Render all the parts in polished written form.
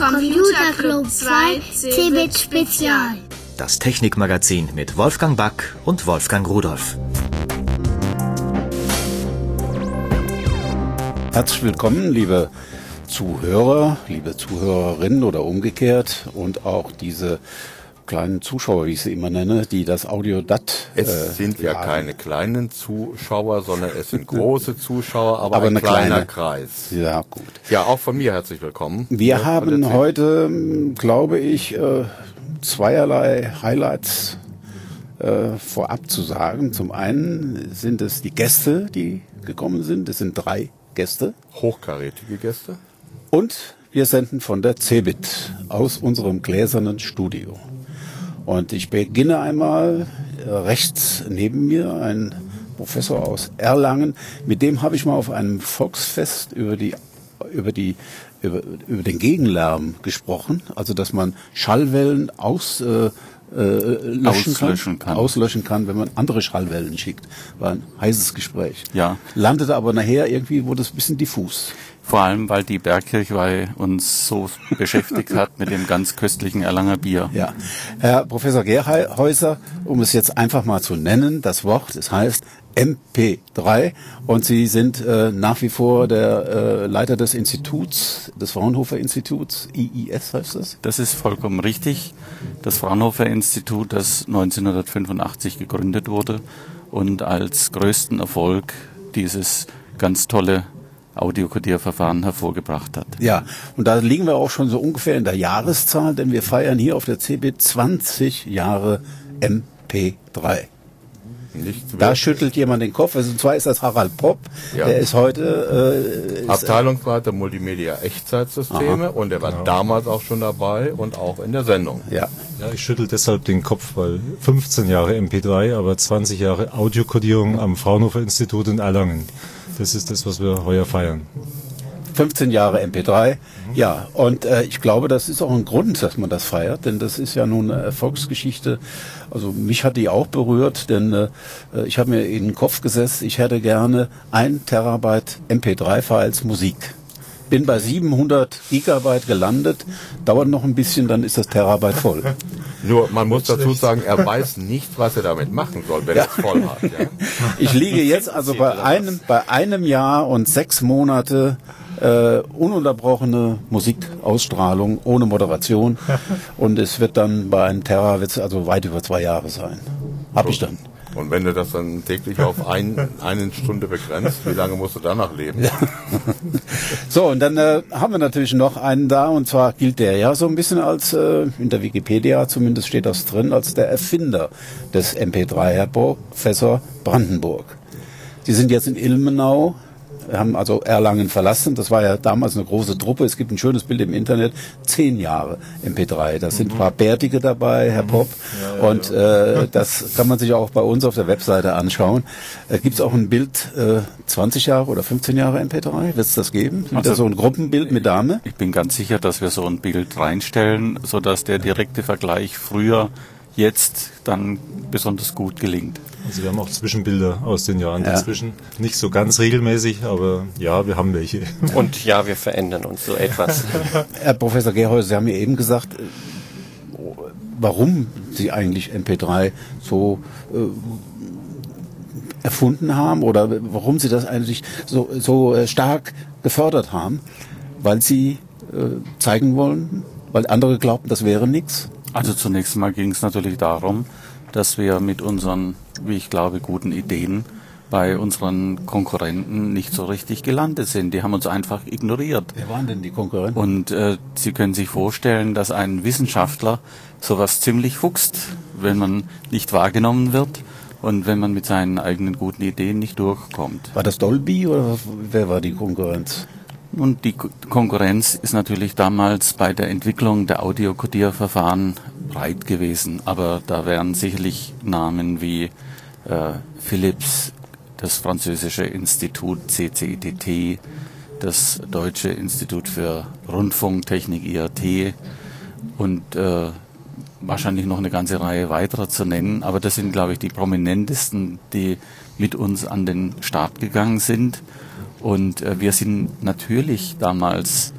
Computer Club 2 CeBIT Spezial. Das Technikmagazin mit Wolfgang Back und Wolfgang Rudolph. Herzlich willkommen, liebe Zuhörer, liebe Zuhörerinnen oder umgekehrt und auch diese kleinen Zuschauer, wie ich sie immer nenne, die das Audiodat Es sind ja keine kleinen Zuschauer, sondern es sind große Zuschauer, aber ein kleiner Kreis. Ja, gut. Ja, auch von mir herzlich willkommen. Wir haben heute, glaube ich, zweierlei Highlights vorab zu sagen. Zum einen sind es die Gäste, die gekommen sind. Es sind 3 Gäste. Hochkarätige Gäste. Und wir senden von der CeBIT aus unserem gläsernen Studio. Und ich beginne einmal rechts neben mir, ein Professor aus Erlangen. Mit dem habe ich mal auf einem Volksfest über den Gegenlärm gesprochen. Also, dass man Schallwellen auslöschen kann, wenn man andere Schallwellen schickt. War ein heißes Gespräch. Ja. Landete aber nachher irgendwie, wurde es ein bisschen diffus. Vor allem, weil die Bergkirchweih uns so beschäftigt hat mit dem ganz köstlichen Erlanger Bier. Ja. Herr Professor Gerhäuser, um es jetzt einfach mal zu nennen, das Wort, es heißt MP3 und Sie sind nach wie vor der Leiter des Instituts, des Fraunhofer Instituts, IIS heißt das? Das ist vollkommen richtig. Das Fraunhofer Institut, das 1985 gegründet wurde und als größten Erfolg dieses ganz tolle Audiokodierverfahren hervorgebracht hat. Ja, und da liegen wir auch schon so ungefähr in der Jahreszahl, denn wir feiern hier auf der CeBIT 20 Jahre MP3. Da schüttelt jemand den Kopf. Und zwar ist das Harald Popp. Ja. Der ist heute Abteilungsleiter Multimedia Echtzeitsysteme. Aha. Und er war damals auch schon dabei und auch in der Sendung. Ja, ich schüttel deshalb den Kopf, weil 15 Jahre MP3, aber 20 Jahre Audiokodierung am Fraunhofer Institut in Erlangen. Das ist das, was wir heuer feiern. 15 Jahre MP3, ja, und ich glaube, das ist auch ein Grund, dass man das feiert, denn das ist ja nun eine Erfolgsgeschichte. Also mich hat die auch berührt, denn ich habe mir in den Kopf gesetzt, ich hätte gerne 1 Terabyte MP3-Files Musik. Bin bei 700 Gigabyte gelandet, dauert noch ein bisschen, dann ist das Terabyte voll. Nur, man muss dazu sagen, er weiß nicht, was er damit machen soll, wenn er es voll hat. Ja? Ich liege jetzt also bei einem Jahr und 6 Monate ununterbrochene Musikausstrahlung ohne Moderation und es wird dann bei einem Terra wird's also weit über 2 Jahre sein. Hab ich dann. Und wenn du das dann täglich auf eine Stunde begrenzt, wie lange musst du danach leben? Ja. So, und dann haben wir natürlich noch einen da, und zwar gilt der ja so ein bisschen als, in der Wikipedia zumindest steht das drin, als der Erfinder des MP3, Herr Professor Brandenburg. Sie sind jetzt in Ilmenau, haben also Erlangen verlassen. Das war ja damals eine große Truppe. Es gibt ein schönes Bild im Internet. 10 Jahre MP3. Da sind ein paar Bärtige dabei, Herr Popp. Ja, und das kann man sich auch bei uns auf der Webseite anschauen. Gibt es auch ein Bild 20 Jahre oder 15 Jahre MP3? Wird es das geben? Also so ein Gruppenbild mit Dame? Ich bin ganz sicher, dass wir so ein Bild reinstellen, sodass der direkte Vergleich früher, jetzt dann besonders gut gelingt. Also wir haben auch Zwischenbilder aus den Jahren dazwischen. Nicht so ganz regelmäßig, aber ja, wir haben welche. Und ja, wir verändern uns so etwas. Herr Professor Gerhäuser, Sie haben mir eben gesagt, warum Sie eigentlich MP3 so erfunden haben oder warum Sie das eigentlich so stark gefördert haben, weil Sie zeigen wollen, weil andere glaubten, das wäre nichts? Also zunächst mal ging es natürlich darum, dass wir mit unseren, wie ich glaube, guten Ideen bei unseren Konkurrenten nicht so richtig gelandet sind. Die haben uns einfach ignoriert. Wer waren denn die Konkurrenten? Und Sie können sich vorstellen, dass ein Wissenschaftler sowas ziemlich fuchst, wenn man nicht wahrgenommen wird und wenn man mit seinen eigenen guten Ideen nicht durchkommt. War das Dolby oder wer war die Konkurrenz? Und die Konkurrenz ist natürlich damals bei der Entwicklung der Audiokodierverfahren breit gewesen, aber da wären sicherlich Namen wie Philips, das französische Institut CCITT, das Deutsche Institut für Rundfunktechnik IRT und wahrscheinlich noch eine ganze Reihe weiterer zu nennen, aber das sind, glaube ich, die prominentesten, die mit uns an den Start gegangen sind. Und wir sind natürlich damals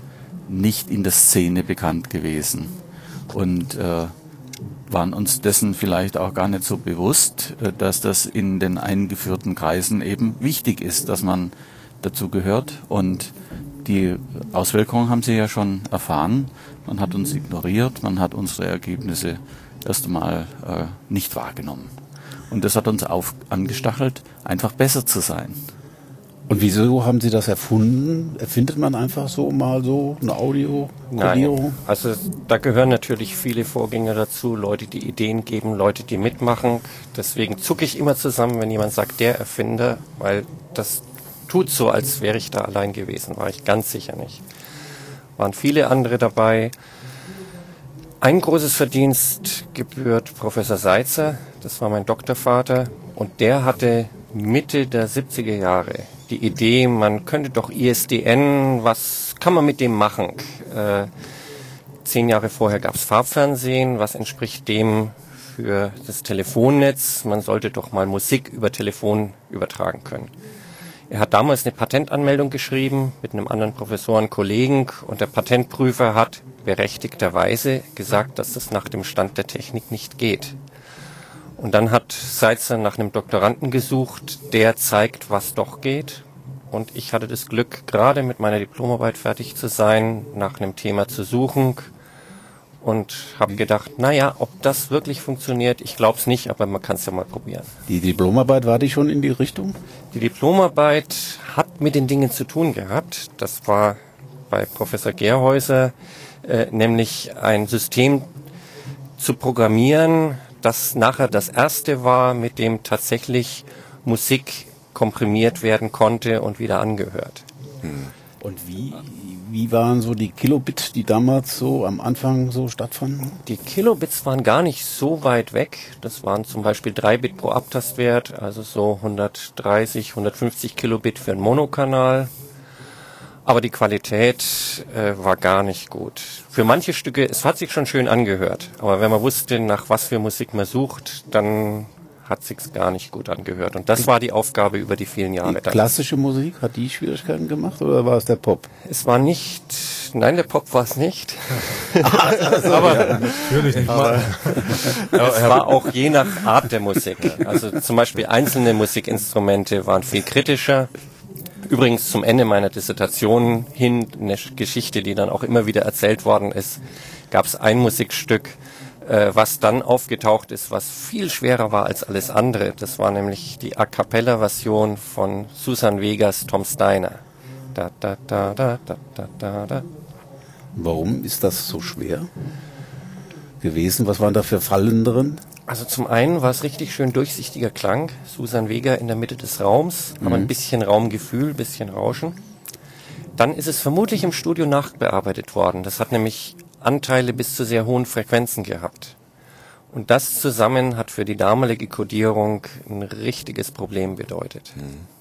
nicht in der Szene bekannt gewesen und waren uns dessen vielleicht auch gar nicht so bewusst, dass das in den eingeführten Kreisen eben wichtig ist, dass man dazu gehört. Und die Auswirkungen haben Sie ja schon erfahren. Man hat uns ignoriert, man hat unsere Ergebnisse erst einmal nicht wahrgenommen. Und das hat uns angestachelt, einfach besser zu sein. Und wieso haben Sie das erfunden? Erfindet man einfach so mal so eine Audio-Kodierung? Nein, also da gehören natürlich viele Vorgänger dazu, Leute, die Ideen geben, Leute, die mitmachen. Deswegen zucke ich immer zusammen, wenn jemand sagt, der Erfinder, weil das tut so, als wäre ich da allein gewesen. War ich ganz sicher nicht. Waren viele andere dabei. Ein großes Verdienst gebührt Professor Seitzer, das war mein Doktorvater, und der hatte Mitte der 70er Jahre die Idee, man könnte doch ISDN, was kann man mit dem machen? 10 Jahre vorher gab es Farbfernsehen, was entspricht dem für das Telefonnetz, man sollte doch mal Musik über Telefon übertragen können. Er hat damals eine Patentanmeldung geschrieben mit einem anderen Professorenkollegen und der Patentprüfer hat berechtigterweise gesagt, dass das nach dem Stand der Technik nicht geht. Und dann hat Seitzer nach einem Doktoranden gesucht, der zeigt, was doch geht. Und ich hatte das Glück, gerade mit meiner Diplomarbeit fertig zu sein, nach einem Thema zu suchen und habe gedacht, naja, ob das wirklich funktioniert, ich glaube es nicht, aber man kann es ja mal probieren. Die Diplomarbeit, war die schon in die Richtung? Die Diplomarbeit hat mit den Dingen zu tun gehabt. Das war bei Professor Gerhäuser nämlich ein System zu programmieren, das nachher das erste war, mit dem tatsächlich Musik komprimiert werden konnte und wieder angehört. Und wie waren so die Kilobit, die damals so am Anfang so stattfanden? Die Kilobits waren gar nicht so weit weg. Das waren zum Beispiel 3 Bit pro Abtastwert, also so 130, 150 Kilobit für einen Monokanal. Aber die Qualität war gar nicht gut. Für manche Stücke, es hat sich schon schön angehört, aber wenn man wusste, nach was für Musik man sucht, dann hat sich's gar nicht gut angehört. Und das war die Aufgabe über die vielen Jahre. Die klassische Musik, hat die Schwierigkeiten gemacht oder war es der Pop? Es war nicht, nein, der Pop war es nicht. Aber natürlich nicht. Es war auch je nach Art der Musik. Also zum Beispiel einzelne Musikinstrumente waren viel kritischer. Übrigens zum Ende meiner Dissertation hin, eine Geschichte, die dann auch immer wieder erzählt worden ist, gab es ein Musikstück, was dann aufgetaucht ist, was viel schwerer war als alles andere. Das war nämlich die A-Cappella-Version von Susan Vegas Tom Steiner. Da, da, da, da, da, da, da, da. Warum ist das so schwer gewesen? Was waren da für Fallen drin? Also zum einen war es richtig schön durchsichtiger Klang. Susan Vega in der Mitte des Raums, aber ein bisschen Raumgefühl, ein bisschen Rauschen. Dann ist es vermutlich im Studio nachbearbeitet worden. Das hat nämlich Anteile bis zu sehr hohen Frequenzen gehabt. Und das zusammen hat für die damalige Kodierung ein richtiges Problem bedeutet.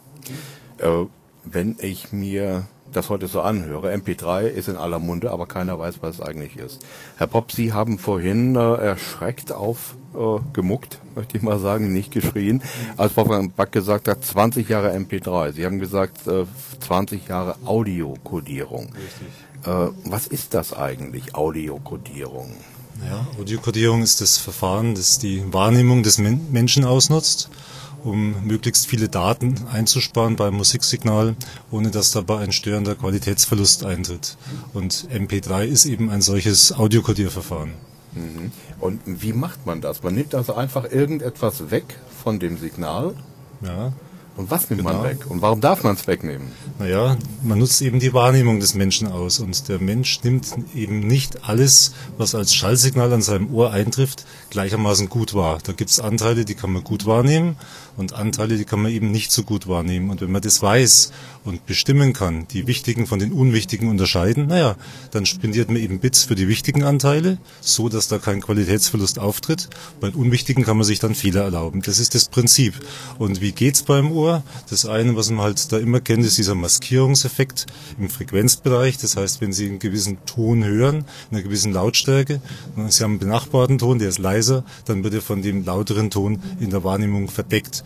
Wenn ich mir das heute so anhöre, MP3 ist in aller Munde, aber keiner weiß, was es eigentlich ist. Herr Popp, Sie haben vorhin erschreckt gemuckt, möchte ich mal sagen, nicht geschrien, als Wolfgang Back gesagt hat, 20 Jahre MP3. Sie haben gesagt, 20 Jahre Audiokodierung. Richtig. Was ist das eigentlich, Audiokodierung? Ja, Audiokodierung ist das Verfahren, das die Wahrnehmung des Menschen ausnutzt, um möglichst viele Daten einzusparen beim Musiksignal, ohne dass dabei ein störender Qualitätsverlust eintritt. Und MP3 ist eben ein solches Audiokodierverfahren. Und wie macht man das? Man nimmt also einfach irgendetwas weg von dem Signal. Ja. Und was nimmt man weg? Und warum darf man es wegnehmen? Naja, man nutzt eben die Wahrnehmung des Menschen aus. Und der Mensch nimmt eben nicht alles, was als Schallsignal an seinem Ohr eintrifft, gleichermaßen gut wahr. Da gibt es Anteile, die kann man gut wahrnehmen und Anteile, die kann man eben nicht so gut wahrnehmen. Und wenn man das weiß und bestimmen kann, die wichtigen von den unwichtigen unterscheiden, naja, dann spendiert man eben Bits für die wichtigen Anteile, so dass da kein Qualitätsverlust auftritt. Bei den unwichtigen kann man sich dann Fehler erlauben. Das ist das Prinzip. Und wie geht's beim Ohr? Das eine, was man halt da immer kennt, ist dieser Maskierungseffekt im Frequenzbereich. Das heißt, wenn Sie einen gewissen Ton hören, in einer gewissen Lautstärke, und Sie haben einen benachbarten Ton, der ist leiser, dann wird er von dem lauteren Ton in der Wahrnehmung verdeckt.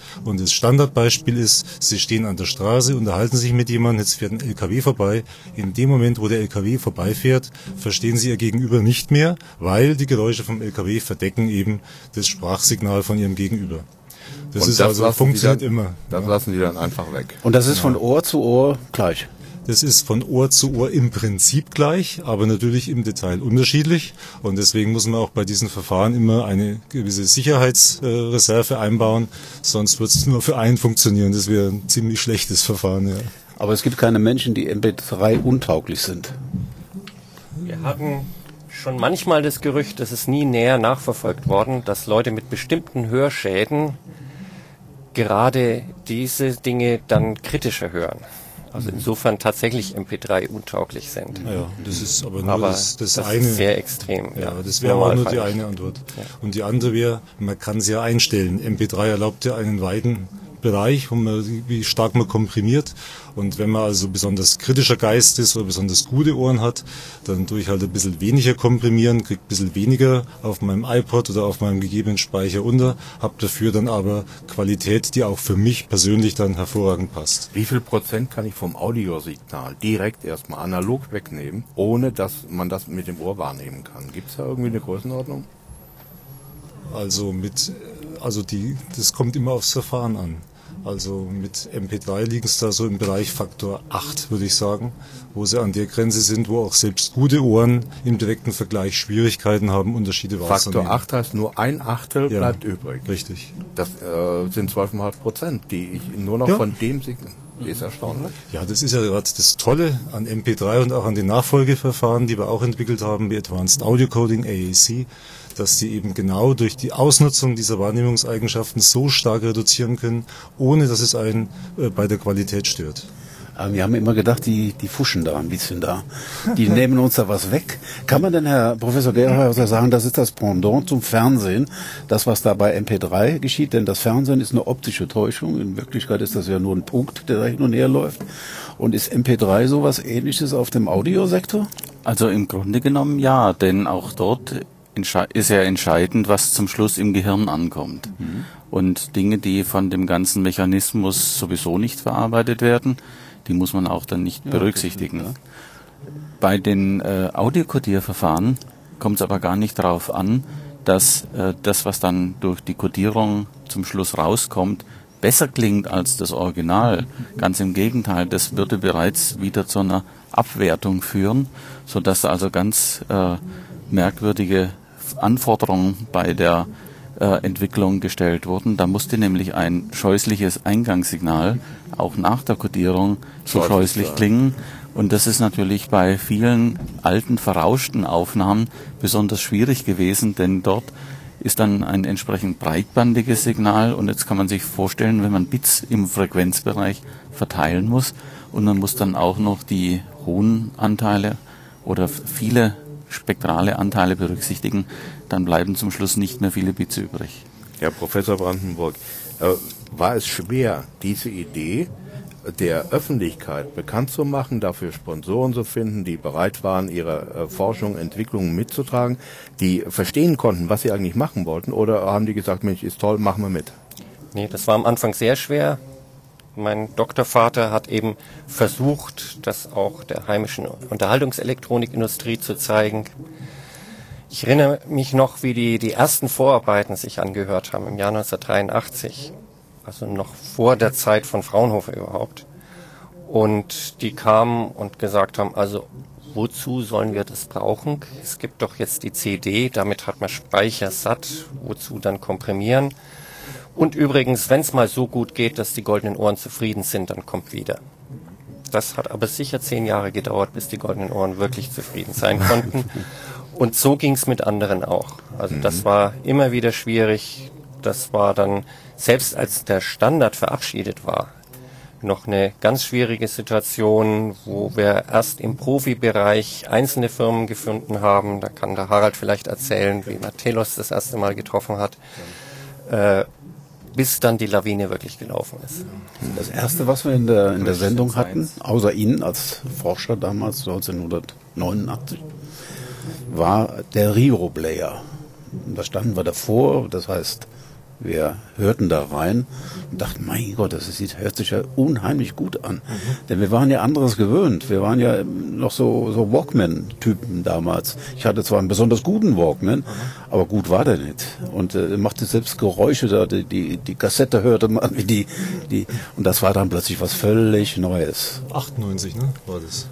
Und das Standardbeispiel ist, Sie stehen an der Straße, unterhalten sich mit jemandem, jetzt fährt ein LKW vorbei. In dem Moment, wo der LKW vorbeifährt, verstehen Sie Ihr Gegenüber nicht mehr, weil die Geräusche vom LKW verdecken eben das Sprachsignal von Ihrem Gegenüber. Das ist also, funktioniert immer. Das lassen die dann einfach weg. Und das ist von Ohr zu Ohr gleich? Das ist von Ohr zu Ohr im Prinzip gleich, aber natürlich im Detail unterschiedlich. Und deswegen muss man auch bei diesen Verfahren immer eine gewisse Sicherheitsreserve einbauen. Sonst wird es nur für einen funktionieren. Das wäre ein ziemlich schlechtes Verfahren. Ja. Aber es gibt keine Menschen, die MP3 untauglich sind. Wir hatten schon manchmal das Gerücht, das ist nie näher nachverfolgt worden, dass Leute mit bestimmten Hörschäden gerade diese Dinge dann kritischer hören. Also insofern tatsächlich MP3 untauglich sind. Ja, das ist aber nur das eine. Ist sehr extrem. Ja, das wäre auch nur die eine Antwort. Ja. Und die andere wäre, man kann es ja einstellen. MP3 erlaubt ja einen weiten Bereich, wie stark man komprimiert. Und wenn man also besonders kritischer Geist ist oder besonders gute Ohren hat, dann tue ich halt ein bisschen weniger komprimieren, kriege ein bisschen weniger auf meinem iPod oder auf meinem gegebenen Speicher unter, habe dafür dann aber Qualität, die auch für mich persönlich dann hervorragend passt. Wie viel Prozent kann ich vom Audiosignal direkt erstmal analog wegnehmen, ohne dass man das mit dem Ohr wahrnehmen kann? Gibt es da irgendwie eine Größenordnung? Das kommt immer aufs Verfahren an. Also mit MP3 liegen es da so im Bereich Faktor 8, würde ich sagen, wo sie an der Grenze sind, wo auch selbst gute Ohren im direkten Vergleich Schwierigkeiten haben, Unterschiede wahrzunehmen. Faktor 8 heißt nur 1/8 bleibt übrig. Richtig. Das sind 12,5%, die ich nur noch von dem Signal. Ist erstaunlich. Ja, das ist ja gerade das Tolle an MP3 und auch an den Nachfolgeverfahren, die wir auch entwickelt haben, wie Advanced Audio Coding, AAC, dass die eben genau durch die Ausnutzung dieser Wahrnehmungseigenschaften so stark reduzieren können, ohne dass es einen bei der Qualität stört. Wir haben immer gedacht, die fuschen da ein bisschen da. Die nehmen uns da was weg. Kann man denn, Herr Professor Gerhauser, sagen, das ist das Pendant zum Fernsehen, das, was da bei MP3 geschieht? Denn das Fernsehen ist eine optische Täuschung. In Wirklichkeit ist das ja nur ein Punkt, der da hin und her läuft. Und ist MP3 sowas Ähnliches auf dem Audiosektor? Also im Grunde genommen ja, denn auch dort ist ja entscheidend, was zum Schluss im Gehirn ankommt. Und Dinge, die von dem ganzen Mechanismus sowieso nicht verarbeitet werden, die muss man auch dann nicht berücksichtigen. Ja. Bei den Audiokodierverfahren kommt es aber gar nicht darauf an, dass das, was dann durch die Kodierung zum Schluss rauskommt, besser klingt als das Original. Ganz im Gegenteil, das würde bereits wieder zu einer Abwertung führen, sodass also ganz merkwürdige Anforderungen bei der Entwicklung gestellt wurden. Da musste nämlich ein scheußliches Eingangssignal auch nach der Kodierung so scheußlich klingen. Und das ist natürlich bei vielen alten, verrauschten Aufnahmen besonders schwierig gewesen, denn dort ist dann ein entsprechend breitbandiges Signal. Und jetzt kann man sich vorstellen, wenn man Bits im Frequenzbereich verteilen muss und man muss dann auch noch die hohen Anteile oder viele spektrale Anteile berücksichtigen, dann bleiben zum Schluss nicht mehr viele Bits übrig. Herr Professor Brandenburg, war es schwer, diese Idee der Öffentlichkeit bekannt zu machen, dafür Sponsoren zu finden, die bereit waren, ihre Forschung, Entwicklungen mitzutragen, die verstehen konnten, was sie eigentlich machen wollten, oder haben die gesagt, Mensch, ist toll, machen wir mit? Nee, das war am Anfang sehr schwer. Mein Doktorvater hat eben versucht, das auch der heimischen Unterhaltungselektronikindustrie zu zeigen. Ich erinnere mich noch, wie die ersten Vorarbeiten sich angehört haben im Jahr 1983, also noch vor der Zeit von Fraunhofer überhaupt. Und die kamen und gesagt haben, also wozu sollen wir das brauchen? Es gibt doch jetzt die CD, damit hat man Speicher satt, wozu dann komprimieren? Und übrigens, wenn es mal so gut geht, dass die Goldenen Ohren zufrieden sind, dann kommt wieder. Das hat aber sicher 10 Jahre gedauert, bis die Goldenen Ohren wirklich zufrieden sein konnten. Und so ging es mit anderen auch. Also das war immer wieder schwierig. Das war dann, selbst als der Standard verabschiedet war, noch eine ganz schwierige Situation, wo wir erst im Profibereich einzelne Firmen gefunden haben. Da kann der Harald vielleicht erzählen, wie man Telos das erste Mal getroffen hat. Bis dann die Lawine wirklich gelaufen ist. Das Erste, was wir in der Sendung hatten, außer Ihnen als Forscher damals, 1989, war der Rio-Player. Da standen wir davor, das heißt Wir hörten da rein und dachten, mein Gott, hört sich ja unheimlich gut an. Denn wir waren ja anderes gewöhnt. Wir waren ja noch so Walkman-Typen damals. Ich hatte zwar einen besonders guten Walkman, aber gut war der nicht. Und machte selbst Geräusche da, die Kassette hörte man, und das war dann plötzlich was völlig Neues. 98, ne, war das?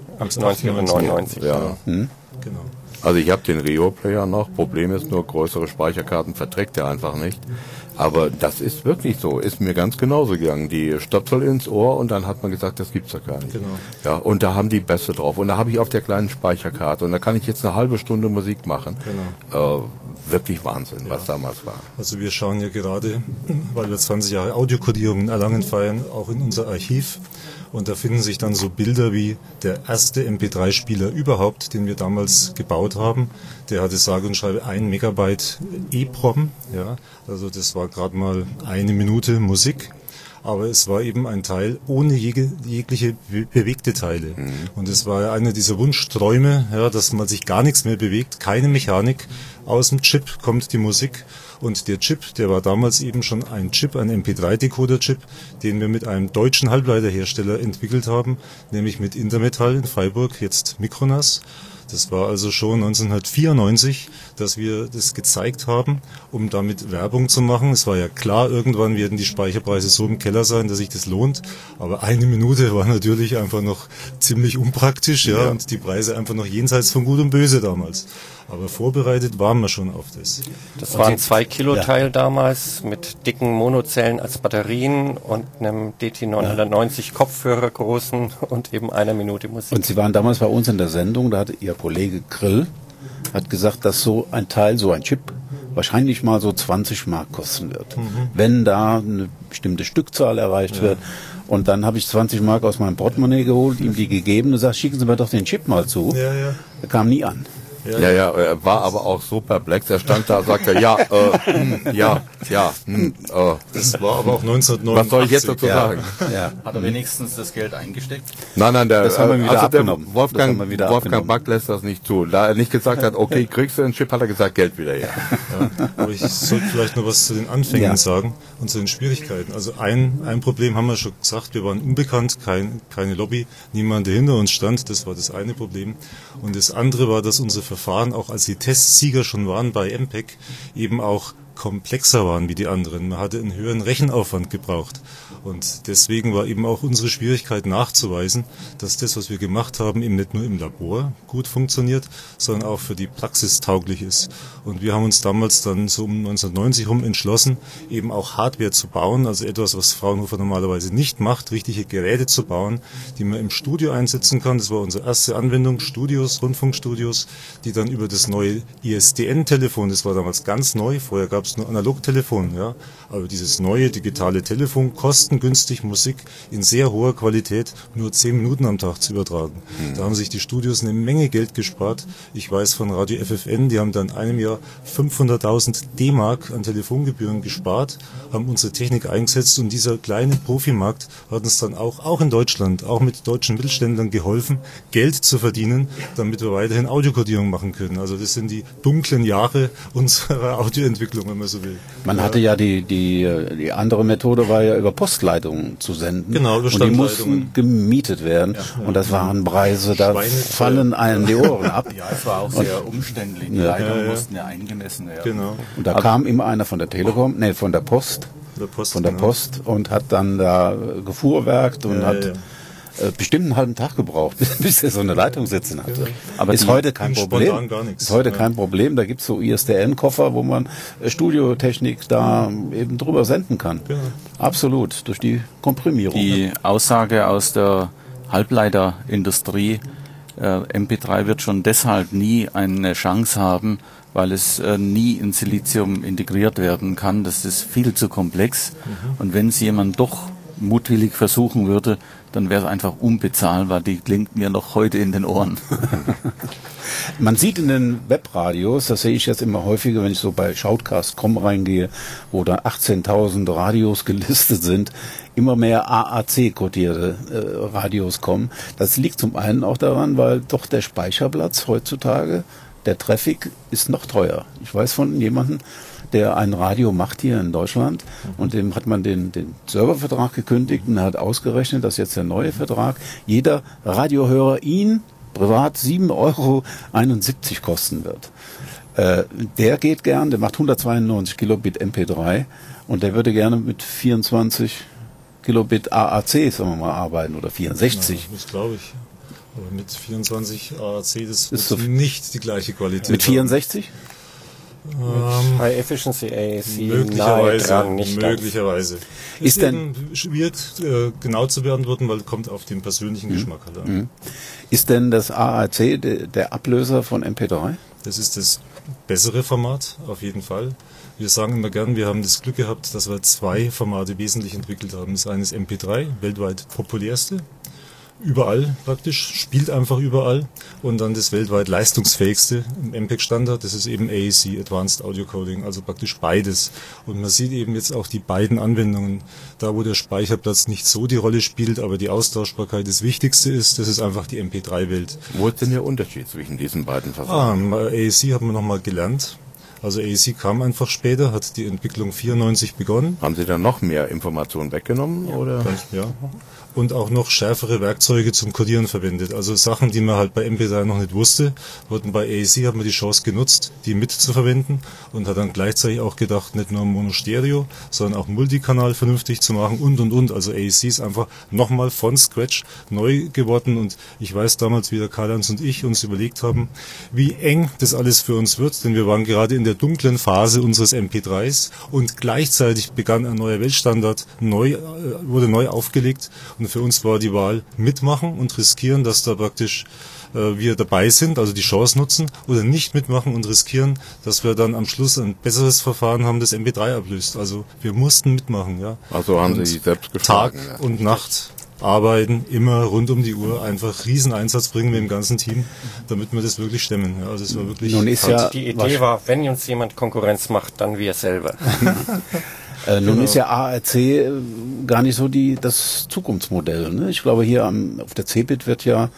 98 oder 99. Ja. Genau. Also ich habe den Rio-Player noch. Problem ist nur, größere Speicherkarten verträgt er einfach nicht. Aber das ist wirklich so. Ist mir ganz genauso gegangen. Die Stöpsel ins Ohr und dann hat man gesagt, das gibt's doch gar nicht. Genau. Ja, und da haben die Bässe drauf. Und da habe ich auf der kleinen Speicherkarte. Und da kann ich jetzt eine halbe Stunde Musik machen. Genau. Wirklich Wahnsinn, was damals war. Also wir schauen ja gerade, weil wir 20 Jahre Audiokodierung in Erlangen feiern, auch in unser Archiv. Und da finden sich dann so Bilder wie der erste MP3-Spieler überhaupt, den wir damals gebaut haben. Der hatte sage und schreibe 1 Megabyte EEPROM. Ja, also das war gerade mal 1 Minute Musik. Aber es war eben ein Teil ohne jegliche bewegte Teile. Und es war ja einer dieser Wunschträume, ja, dass man sich gar nichts mehr bewegt, keine Mechanik. Aus dem Chip kommt die Musik. Und der Chip, der war damals eben schon ein Chip, ein MP3-Decoder-Chip, den wir mit einem deutschen Halbleiterhersteller entwickelt haben, nämlich mit Intermetall in Freiburg, jetzt Micronas. Das war also schon 1994, dass wir das gezeigt haben, um damit Werbung zu machen. Es war ja klar, irgendwann werden die Speicherpreise so im Keller sein, dass sich das lohnt. Aber 1 Minute war natürlich einfach noch ziemlich unpraktisch, ja, und die Preise einfach noch jenseits von Gut und Böse damals. Aber vorbereitet waren wir schon auf das. Das war ein 2-Kilo-Teil damals mit dicken Monozellen als Batterien und einem DT990 Kopfhörer großen und eben 1 Minute Musik. Und Sie waren damals bei uns in der Sendung, da hatte Ihr Kollege Grill, hat gesagt, dass so ein Teil, so ein Chip, wahrscheinlich mal so 20 Mark kosten wird. Wenn da eine bestimmte Stückzahl erreicht wird. Und dann habe ich 20 Mark aus meinem Portemonnaie geholt, ihm die gegeben und gesagt, schicken Sie mir doch den Chip mal zu. Ja, ja. Er kam nie an. Ja, er war aber auch so perplex. Er stand da, sagte, Das war aber auch 1989. was soll ich jetzt dazu sagen? Ja. Hat er wenigstens das Geld eingesteckt? Nein, Das haben wir wieder der abgenommen. Das Wolfgang haben wir wieder Wolfgang abgenommen. Back lässt das nicht zu. Da er nicht gesagt hat, okay, kriegst du den Chip, hat er gesagt, Geld wieder her. Ja, aber ich sollte vielleicht noch was zu den Anfängen sagen und zu den Schwierigkeiten. Also ein Problem haben wir schon gesagt, wir waren unbekannt, keine Lobby, niemand, der hinter uns stand, das war das eine Problem. Und das andere war, dass unsere Verfahren, auch als die Testsieger schon waren bei MPEG, eben auch komplexer waren wie die anderen. Man hatte einen höheren Rechenaufwand gebraucht. Und deswegen war eben auch unsere Schwierigkeit nachzuweisen, dass das, was wir gemacht haben, eben nicht nur im Labor gut funktioniert, sondern auch für die Praxis tauglich ist. Und wir haben uns damals dann so um 1990 herum entschlossen, eben auch Hardware zu bauen, also etwas, was Fraunhofer normalerweise nicht macht, richtige Geräte zu bauen, die man im Studio einsetzen kann. Das war unsere erste Anwendung, Studios, Rundfunkstudios, die dann über das neue ISDN-Telefon, das war damals ganz neu, vorher gab es nur Analogtelefon, ja, aber dieses neue digitale Telefon, kostengünstig Musik in sehr hoher Qualität nur 10 Minuten am Tag zu übertragen. Da haben sich die Studios eine Menge Geld gespart. Ich weiß von Radio FFN, die haben dann in einem Jahr 500.000 D-Mark an Telefongebühren gespart, haben unsere Technik eingesetzt und dieser kleine Profimarkt hat uns dann auch in Deutschland, auch mit deutschen Mittelständlern geholfen, Geld zu verdienen, damit wir weiterhin Audiokodierung machen können. Also das sind die dunklen Jahre unserer Audioentwicklung, wenn man so will. Man hatte ja die andere Methode war ja über Postleitungen zu senden. Genau, über und die Standleitungen. mussten gemietet werden. Ja. Und das waren Preise, da fallen einem die Ohren ab. Ja, es war auch sehr umständlich. Die Leitungen mussten ja eingemessen werden. Genau. Und da kam immer einer von der Telekom, von der Post. Von der Post und hat dann da gefuhrwerkt und hat bestimmt einen halben Tag gebraucht, bis er so eine Leitung sitzen hatte. Aber ist heute kein Problem. Ist heute kein Problem. Da gibt es so ISDN-Koffer, wo man Studiotechnik da eben drüber senden kann. Ja. Absolut, durch die Komprimierung. Die Aussage aus der Halbleiterindustrie, MP3 wird schon deshalb nie eine Chance haben, weil es nie in Silizium integriert werden kann. Das ist viel zu komplex. Und wenn es jemand doch mutwillig versuchen würde, dann wäre es einfach unbezahlbar. Die klingt mir noch heute in den Ohren. Man sieht in den Webradios, das sehe ich jetzt immer häufiger, wenn ich so bei Shoutcast.com reingehe, wo da 18.000 Radios gelistet sind, immer mehr AAC-kodierte Radios kommen. Das liegt zum einen auch daran, weil doch der Speicherplatz heutzutage der Traffic ist noch teuer. Ich weiß von jemandem, der ein Radio macht hier in Deutschland und dem hat man den Serververtrag gekündigt und er hat ausgerechnet, dass jetzt der neue Vertrag jeder Radiohörer ihn privat 7,71 Euro kosten wird. Der geht gern, der macht 192 Kilobit MP3 und der würde gerne mit 24 Kilobit AAC, sagen wir mal, arbeiten oder 64. Ja, das glaube ich. Aber mit 24 AAC, das ist so nicht die gleiche Qualität. Mit 64? High Efficiency AAC möglicherweise. Ist denn schwierig genau zu beantworten, weil es kommt auf den persönlichen Geschmack halt an. Ist denn das AAC der Ablöser von MP3? Das ist das bessere Format, auf jeden Fall. Wir sagen immer gern, wir haben das Glück gehabt, dass wir 2 Formate wesentlich entwickelt haben. Das eine ist MP3, weltweit populärste. Überall praktisch, spielt einfach überall. Und dann das weltweit leistungsfähigste im MPEG-Standard, das ist eben AAC, Advanced Audio Coding, also praktisch beides. Und man sieht eben jetzt auch die beiden Anwendungen, da wo der Speicherplatz nicht so die Rolle spielt, aber die Austauschbarkeit das Wichtigste ist, das ist einfach die MP3-Welt. Wo ist denn der Unterschied zwischen diesen beiden Verfahren? AAC haben wir nochmal gelernt. Also AAC kam einfach später, hat die Entwicklung 94 begonnen. Haben Sie dann noch mehr Informationen weggenommen? Ja, oder? Ja. Und auch noch schärfere Werkzeuge zum Codieren verwendet. Also Sachen, die man halt bei MP3 noch nicht wusste, wurden bei AAC, hat man die Chance genutzt, die mitzuverwenden und hat dann gleichzeitig auch gedacht, nicht nur Mono-Stereo, sondern auch Multikanal vernünftig zu machen und. Also AAC ist einfach nochmal von Scratch neu geworden und ich weiß damals, wie der Karl-Heinz und ich uns überlegt haben, wie eng das alles für uns wird, denn wir waren gerade in der dunklen Phase unseres MP3s und gleichzeitig begann ein neuer Weltstandard, wurde neu aufgelegt. Und für uns war die Wahl mitmachen und riskieren, dass da praktisch wir dabei sind, also die Chance nutzen, oder nicht mitmachen und riskieren, dass wir dann am Schluss ein besseres Verfahren haben, das MP3 ablöst. Also wir mussten mitmachen. Ja. Also haben Sie selbst geschlagen. Tag und Nacht arbeiten, immer rund um die Uhr, einfach Rieseneinsatz bringen mit dem ganzen Team, damit wir das wirklich stemmen. Ja, also es war wirklich die Idee war, wenn uns jemand Konkurrenz macht, dann wir selber. Nun ist ja AAC gar nicht so das Zukunftsmodell. Ne? Ich glaube, hier auf der CeBIT wird ja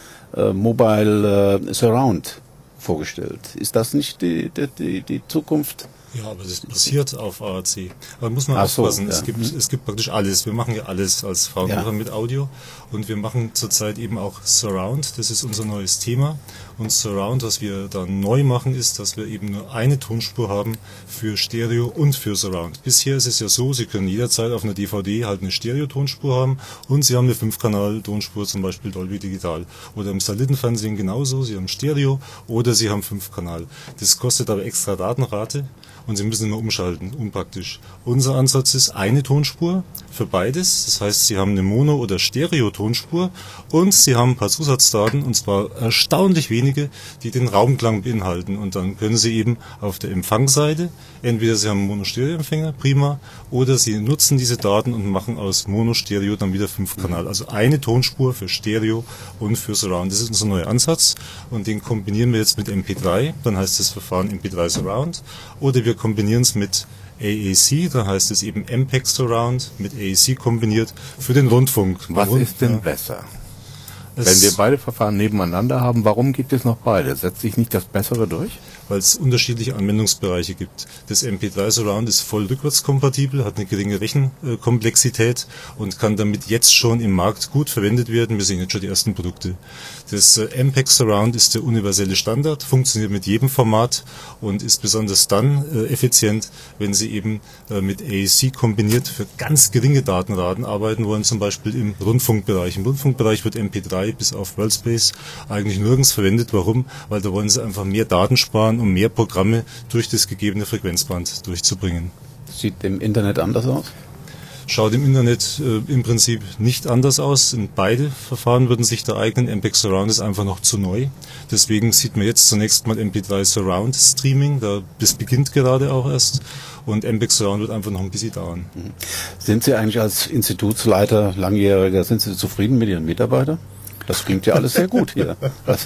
Mobile Surround vorgestellt. Ist das nicht die Zukunft? Ja, aber das basiert auf AAC. Aber muss man aufpassen, ja. Es gibt praktisch alles. Wir machen ja alles als Fraunhofer mit Audio und wir machen zurzeit eben auch Surround. Das ist unser neues Thema. Und Surround, was wir dann neu machen, ist, dass wir eben nur eine Tonspur haben für Stereo und für Surround. Bisher ist es ja so, Sie können jederzeit auf einer DVD halt eine Stereo-Tonspur haben und Sie haben eine 5-Kanal-Tonspur, zum Beispiel Dolby Digital. Oder im Satellitenfernsehen genauso, Sie haben Stereo oder Sie haben 5-Kanal. Das kostet aber extra Datenrate. Und Sie müssen immer umschalten, unpraktisch. Unser Ansatz ist eine Tonspur für beides. Das heißt, Sie haben eine Mono- oder Stereo-Tonspur und Sie haben ein paar Zusatzdaten, und zwar erstaunlich wenige, die den Raumklang beinhalten. Und dann können Sie eben auf der Empfangsseite, entweder Sie haben einen Mono-Stereo-Empfänger, prima, oder Sie nutzen diese Daten und machen aus Mono-Stereo dann wieder 5-Kanal. Also eine Tonspur für Stereo und für Surround. Das ist unser neuer Ansatz und den kombinieren wir jetzt mit MP3. Dann heißt das Verfahren MP3 Surround. Oder wir kombinieren es mit AAC, da heißt es eben MPEG Surround mit AAC kombiniert für den Rundfunk. Was ist denn besser? Wenn wir beide Verfahren nebeneinander haben, warum gibt es noch beide? Setzt sich nicht das Bessere durch? Weil es unterschiedliche Anwendungsbereiche gibt. Das MP3 Surround ist voll rückwärtskompatibel, hat eine geringe Rechenkomplexität und kann damit jetzt schon im Markt gut verwendet werden. Wir sehen jetzt schon die ersten Produkte. Das MPEG Surround ist der universelle Standard, funktioniert mit jedem Format und ist besonders dann effizient, wenn Sie eben mit AAC kombiniert für ganz geringe Datenraten arbeiten wollen, zum Beispiel im Rundfunkbereich. Im Rundfunkbereich wird MP3 bis auf WorldSpace eigentlich nirgends verwendet. Warum? Weil da wollen Sie einfach mehr Daten sparen, um mehr Programme durch das gegebene Frequenzband durchzubringen. Sieht im Internet anders aus? Schaut im Internet im Prinzip nicht anders aus. Beide Verfahren würden sich da eignen. MPEG Surround ist einfach noch zu neu. Deswegen sieht man jetzt zunächst mal MP3 Surround Streaming. Das beginnt gerade auch erst. Und MPEG Surround wird einfach noch ein bisschen dauern. Sind Sie eigentlich als Institutsleiter, Langjähriger, sind Sie zufrieden mit Ihren Mitarbeitern? Das klingt ja alles sehr gut hier.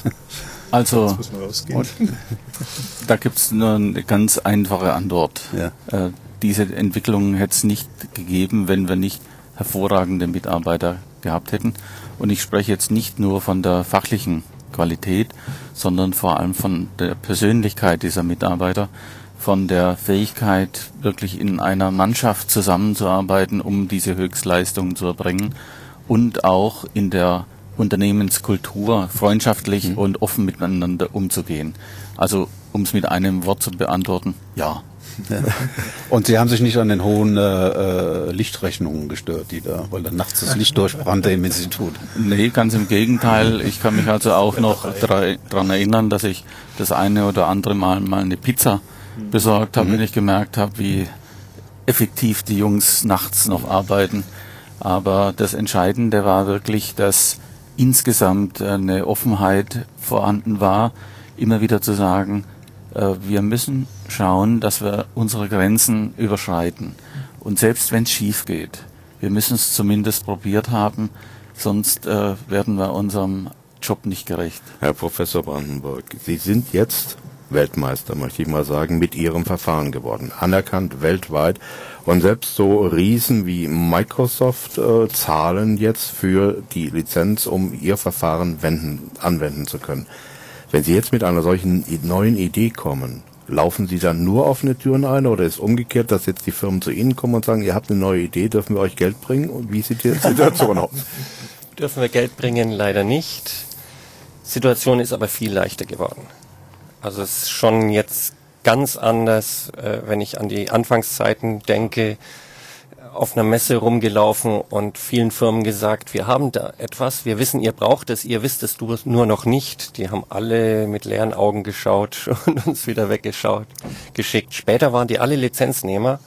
Also, da gibt es nur eine ganz einfache Antwort. Ja. Diese Entwicklung hätte es nicht gegeben, wenn wir nicht hervorragende Mitarbeiter gehabt hätten. Und ich spreche jetzt nicht nur von der fachlichen Qualität, sondern vor allem von der Persönlichkeit dieser Mitarbeiter, von der Fähigkeit, wirklich in einer Mannschaft zusammenzuarbeiten, um diese Höchstleistungen zu erbringen, und auch in der Unternehmenskultur freundschaftlich und offen miteinander umzugehen. Also, um es mit einem Wort zu beantworten, ja. Und Sie haben sich nicht an den hohen Lichtrechnungen gestört, weil dann nachts das Licht durchbrannte im Institut. Nee, ganz im Gegenteil. Ich kann mich also auch noch daran erinnern, dass ich das eine oder andere Mal eine Pizza besorgt habe, wenn ich gemerkt habe, wie effektiv die Jungs nachts noch arbeiten. Aber das Entscheidende war wirklich, dass insgesamt eine Offenheit vorhanden war, immer wieder zu sagen, wir müssen schauen, dass wir unsere Grenzen überschreiten. Und selbst wenn es schief geht, wir müssen es zumindest probiert haben, sonst werden wir unserem Job nicht gerecht. Herr Professor Brandenburg, Sie sind jetzt Weltmeister, möchte ich mal sagen, mit Ihrem Verfahren geworden. Anerkannt weltweit. Und selbst so Riesen wie Microsoft zahlen jetzt für die Lizenz, um Ihr Verfahren anwenden zu können. Wenn Sie jetzt mit einer solchen neuen Idee kommen, laufen Sie dann nur offene Türen ein oder ist umgekehrt, dass jetzt die Firmen zu Ihnen kommen und sagen, ihr habt eine neue Idee, dürfen wir euch Geld bringen? Und wie sieht die Situation aus? Dürfen wir Geld bringen? Leider nicht. Situation ist aber viel leichter geworden. Also es ist schon jetzt ganz anders, wenn ich an die Anfangszeiten denke, auf einer Messe rumgelaufen und vielen Firmen gesagt, wir haben da etwas, wir wissen, ihr braucht es, ihr wisst es nur noch nicht. Die haben alle mit leeren Augen geschaut und uns wieder geschickt. Später waren die alle Lizenznehmer.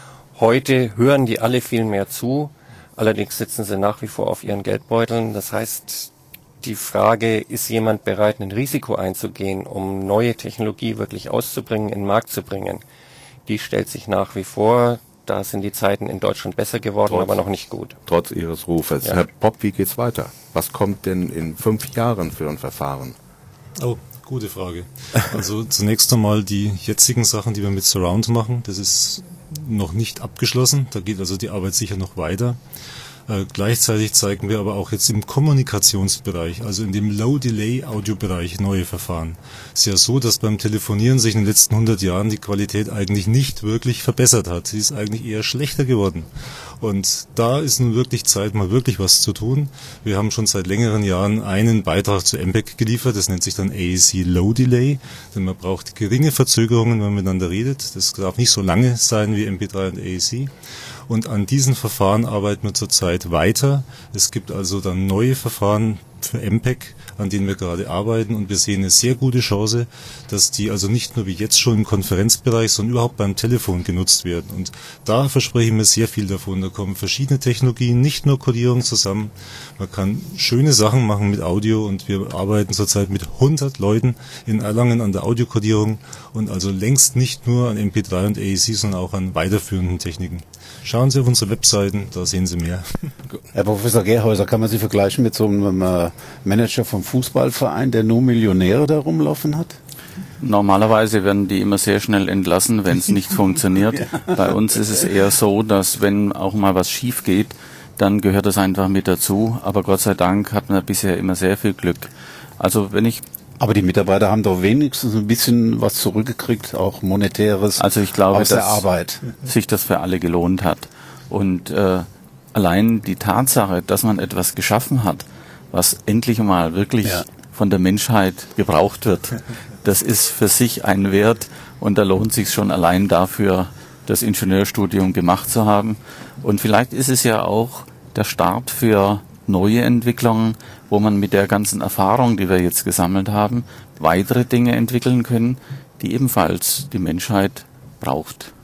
Heute hören die alle viel mehr zu. Allerdings sitzen sie nach wie vor auf ihren Geldbeuteln. Das heißt, die Frage, ist jemand bereit, ein Risiko einzugehen, um neue Technologie wirklich auszubringen, in den Markt zu bringen, die stellt sich nach wie vor. Da sind die Zeiten in Deutschland besser geworden, aber noch nicht gut. Trotz Ihres Rufes. Ja. Herr Popp, wie geht's weiter? Was kommt denn in 5 Jahren für ein Verfahren? Oh, gute Frage. Also zunächst einmal die jetzigen Sachen, die wir mit Surround machen, das ist noch nicht abgeschlossen. Da geht also die Arbeit sicher noch weiter. Gleichzeitig zeigen wir aber auch jetzt im Kommunikationsbereich, also in dem Low-Delay-Audio-Bereich, neue Verfahren. Es ist ja so, dass beim Telefonieren sich in den letzten 100 Jahren die Qualität eigentlich nicht wirklich verbessert hat. Sie ist eigentlich eher schlechter geworden. Und da ist nun wirklich Zeit, mal wirklich was zu tun. Wir haben schon seit längeren Jahren einen Beitrag zu MPEG geliefert, das nennt sich dann AAC Low Delay, denn man braucht geringe Verzögerungen, wenn man miteinander redet. Das darf nicht so lange sein wie MP3 und AAC. Und an diesen Verfahren arbeiten wir zurzeit weiter. Es gibt also dann neue Verfahren für MPEG, an denen wir gerade arbeiten, und wir sehen eine sehr gute Chance, dass die also nicht nur wie jetzt schon im Konferenzbereich, sondern überhaupt beim Telefon genutzt werden. Und da verspreche ich mir sehr viel davon. Da kommen verschiedene Technologien, nicht nur Codierung zusammen. Man kann schöne Sachen machen mit Audio, und wir arbeiten zurzeit mit 100 Leuten in Erlangen an der Audiocodierung und also längst nicht nur an MP3 und AAC, sondern auch an weiterführenden Techniken. Schauen Sie auf unsere Webseiten, da sehen Sie mehr. Herr Professor Gerhäuser, kann man Sie vergleichen mit so einem Manager vom Fußballverein, der nur Millionäre da rumlaufen hat? Normalerweise werden die immer sehr schnell entlassen, wenn es nicht funktioniert. Ja. Bei uns ist es eher so, dass wenn auch mal was schief geht, dann gehört das einfach mit dazu. Aber Gott sei Dank hat man bisher immer sehr viel Glück. Also wenn ich Aber die Mitarbeiter haben doch wenigstens ein bisschen was zurückgekriegt, auch monetäres, also ich glaube, aus der Arbeit. Sich das für alle gelohnt hat. Und allein die Tatsache, dass man etwas geschaffen hat, was endlich mal wirklich von der Menschheit gebraucht wird, das ist für sich ein Wert, und da lohnt sich schon allein dafür, das Ingenieurstudium gemacht zu haben. Und vielleicht ist es ja auch der Start für neue Entwicklungen, wo man mit der ganzen Erfahrung, die wir jetzt gesammelt haben, weitere Dinge entwickeln können, die ebenfalls die Menschheit braucht.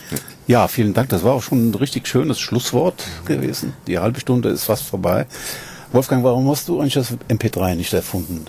Ja, vielen Dank. Das war auch schon ein richtig schönes Schlusswort gewesen. Die halbe Stunde ist fast vorbei. Wolfgang, warum hast du eigentlich das MP3 nicht erfunden?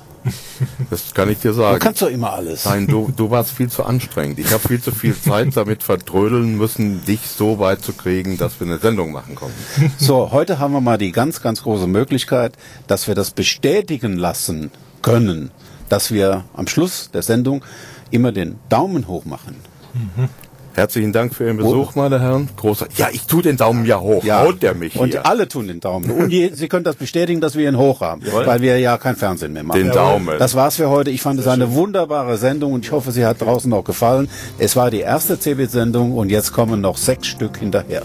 Das kann ich dir sagen. Du kannst doch immer alles. Nein, du warst viel zu anstrengend. Ich habe viel zu viel Zeit damit verdrödeln müssen, dich so weit zu kriegen, dass wir eine Sendung machen konnten. So, heute haben wir mal die ganz, ganz große Möglichkeit, dass wir das bestätigen lassen können, dass wir am Schluss der Sendung immer den Daumen hoch machen. Herzlichen Dank für Ihren Besuch, meine Herren. Großer. Ja, ich tue den Daumen ja hoch. Ja. Haut der mich Und hier. alle tun den Daumen. Und Sie können das bestätigen, dass wir ihn hoch haben, weil wir ja kein Fernsehen mehr machen. Den Daumen. Das war's für heute. Ich fand es eine wunderbare Sendung und ich hoffe, sie hat draußen auch gefallen. Es war die erste CeBIT-Sendung und jetzt kommen noch 6 Stück hinterher.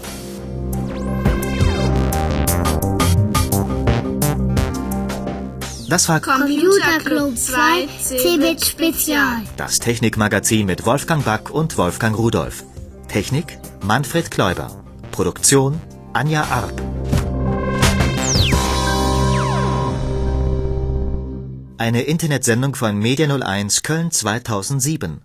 Das war Computer Club 2 CeBIT Spezial. das Technikmagazin mit Wolfgang Back und Wolfgang Rudolph. Technik Manfred Kläuber. Produktion Anja Arp. Eine Internetsendung von Media 01 Köln 2007.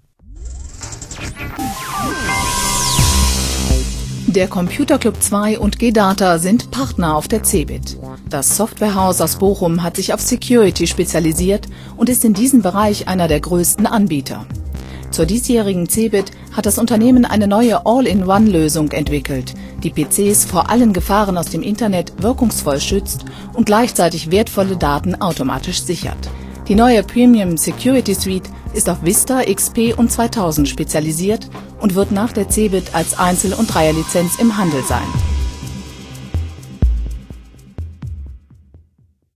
Der Computer Club 2 und G-Data sind Partner auf der CeBIT. Das Softwarehaus aus Bochum hat sich auf Security spezialisiert und ist in diesem Bereich einer der größten Anbieter. Zur diesjährigen CeBIT hat das Unternehmen eine neue All-in-One-Lösung entwickelt, die PCs vor allen Gefahren aus dem Internet wirkungsvoll schützt und gleichzeitig wertvolle Daten automatisch sichert. Die neue Premium Security Suite ist auf Vista, XP und 2000 spezialisiert und wird nach der CeBIT als Einzel- und Dreierlizenz im Handel sein.